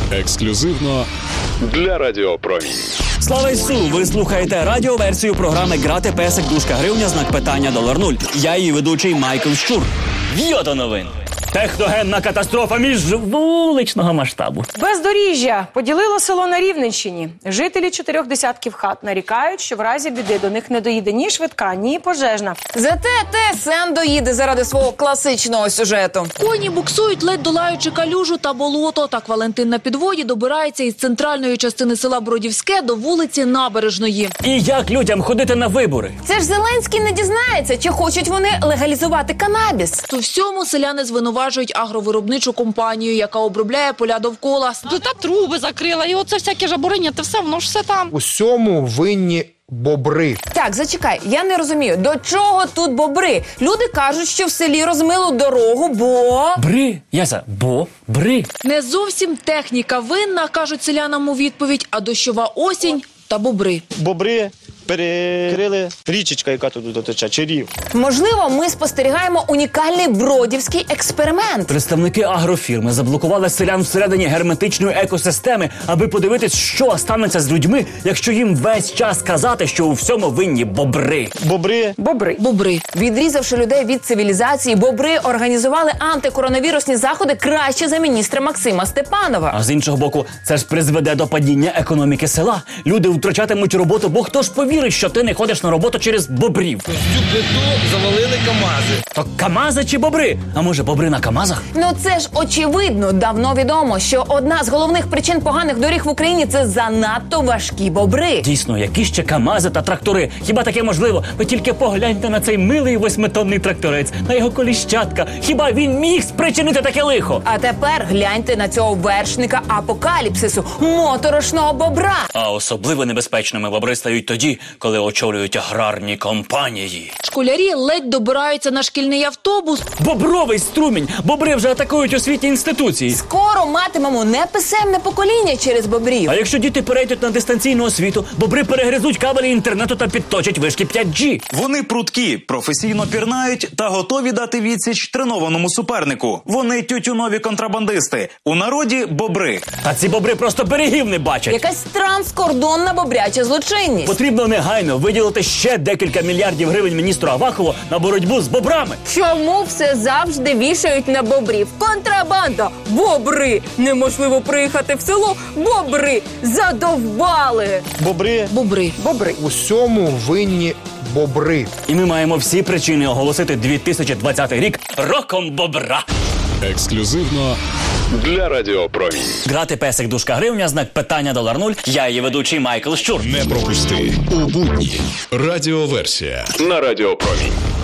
Ексклюзивно для Радіо Промінь. Слава Ісу! Ви слухаєте радіоверсію програми «Грати песик, дужка гривня, знак питання $0. Я її ведучий Майкл Щур. В'йо до новин! Техногенна катастрофа міжвуличного масштабу. Бездоріжжя поділило село на Рівненщині. Жителі 4 десятків хат нарікають, що в разі біди до них не доїде ні швидка, ні пожежна. Зате ТСН доїде заради свого класичного сюжету. Коні буксують, ледь долаючи калюжу та болото. Так Валентин на підводі добирається із центральної частини села Бродівське до вулиці Набережної. І як людям ходити на вибори? Це ж Зеленський не дізнається, чи хочуть вони легалізувати канабіс. У всьому селяни звинувачують агровиробничу компанію, яка обробляє поля довкола. Та труби закрила, і оце всяке жабуриння, те все, воно ж все там. Усьому винні бобри. Так, зачекай, я не розумію, до чого тут бобри? Люди кажуть, що в селі розмило дорогу, бо... Бри? Яся, бобри. Не зовсім техніка винна, кажуть селянам у відповідь, а дощова осінь та бобри. Бобри перекрили річечка, яка тут дотече, чи рів. Можливо, ми спостерігаємо унікальний бродівський експеримент. Представники агрофірми заблокували селян всередині герметичної екосистеми, аби подивитись, що станеться з людьми, якщо їм весь час казати, що у всьому винні бобри. Бобри. Відрізавши людей від цивілізації, бобри організували антикоронавірусні заходи краще за міністра Максима Степанова. А з іншого боку, це ж призведе до падіння економіки села. Люди втрачатимуть роботу, бо хто ж повірить, що ти не ходиш на роботу через бобрів? Цю плиту завалили КАМАЗи. То КАМАЗи чи бобри? А може бобри на КАМАЗах? Ну це ж очевидно, давно відомо, що одна з головних причин поганих доріг в Україні – це занадто важкі бобри. Дійсно, які ще КАМАЗи та трактори? Хіба таке можливо? Ви тільки погляньте на цей милий 8-тонний тракторець, на його коліщатка. Хіба він міг спричинити таке лихо? А тепер гляньте на цього вершника апокаліпсису – моторошного бобра. А особливо небезпечними бобри стають тоді, коли очолюють аграрні компанії. Школярі ледь добираються на шкільний автобус. Бобровий струмінь! Бобри вже атакують освітні інституції. Скоро матимемо неписемне покоління через бобрів. А якщо діти перейдуть на дистанційну освіту, бобри перегризуть кабелі інтернету та підточать вишки 5G. Вони прудкі, професійно пірнають та готові дати відсіч тренованому супернику. Вони тютюнові контрабандисти. У народі бобри. Та ці бобри просто берегів не бачать. Якась транскордонна бобряча злочинність. Потрібно негайно виділити ще декілька мільярдів гривень міністру Авакову на боротьбу з бобрами. Чому все завжди вішають на бобрів? Контрабанда! Бобри! Неможливо приїхати в село. Бобри! Задовбали! Бобри. Усьому винні бобри. І ми маємо всі причини оголосити 2020 рік роком бобра. Ексклюзивно для Радіо Промінь. Грати песик, дужка гривня, знак питання $0. Я її ведучий Майкл Щур. Не пропусти у будні. Радіоверсія на Радіо Промінь.